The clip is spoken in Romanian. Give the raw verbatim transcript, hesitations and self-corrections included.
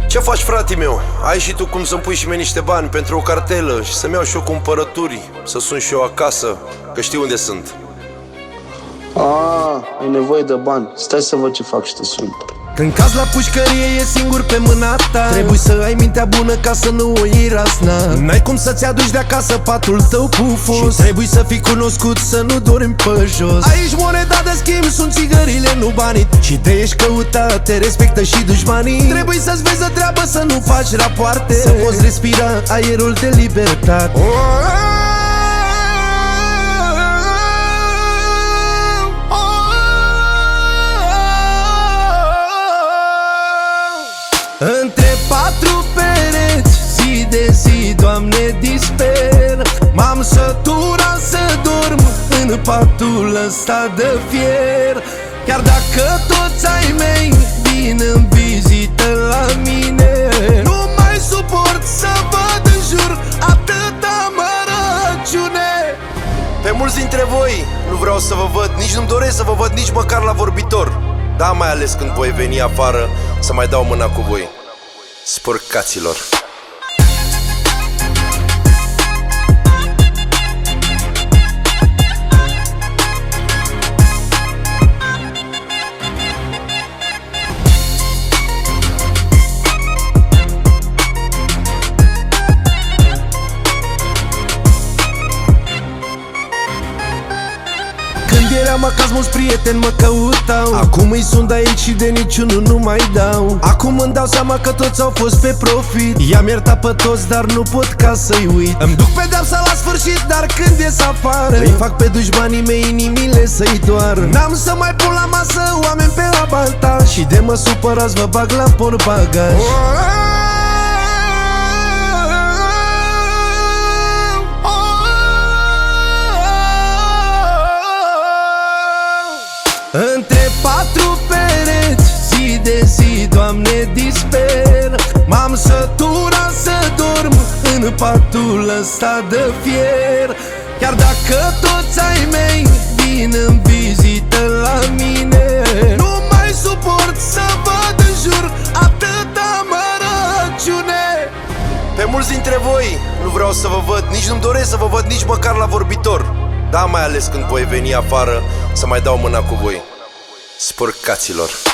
Ce faci, frate meu? Ai și tu cum să-mi pui și mie niște bani pentru o cartelă și să-mi iau și eu cumpărături, să sun și eu acasă, că știu unde sunt. Ah, ai nevoie de bani. Stai să văd ce fac și te sun. Când cazi la pușcărie e singur pe mâna ta. Trebuie să ai mintea bună ca să nu o iei rasna. N-ai cum să-ți aduci de acasă patul tău pufos și trebuie să fii cunoscut să nu dormi pe jos. Aici moneda de schimb sunt țigările, nu banii. Și te ești căutat, te respectă și dușmanii. Trebuie să-ți vezi de treabă, să nu faci rapoarte, să poți respira aerul de libertate. Între patru pereți, zi de zi, Doamne, disper. M-am săturat să dorm în patul ăsta de fier. Chiar dacă toți ai mei vin în vizită la mine, nu mai suport să văd în jur atâta mărăciune. Pe mulți dintre voi nu vreau să vă văd, nici nu-mi doresc să vă văd nici măcar la vorbitor. Da, mai ales când voi veni afară să mai dau mâna cu voi. Spărcaților. Când eram acasă, mulți prieteni mă căutau. Acum îi sunt aici și de niciunul nu mai dau. Acum îmi dau seama că toți au fost pe profit. I-am iertat pe toți, dar nu pot ca să-i uit. Îmi duc pedeapsa la sfârșit, dar când ies afară îi fac pe dușmanii mei inimile să-i doară. N-am să mai pun la masă oameni pe avantaj și de mă supărați vă bag la portbagaj. Între patru pereți, zi de zi, Doamne, disper. M-am săturat să dorm în patul ăsta de fier. Chiar dacă toți ai mei vin în vizită la mine, nu mai suport să văd în jur atâta mărăciune. Pe mulți dintre voi nu vreau să vă văd, nici nu-mi doresc să vă văd nici măcar la vorbitor. Da, mai ales când voi veni afară să mai dau mâna cu voi. Spărcaților.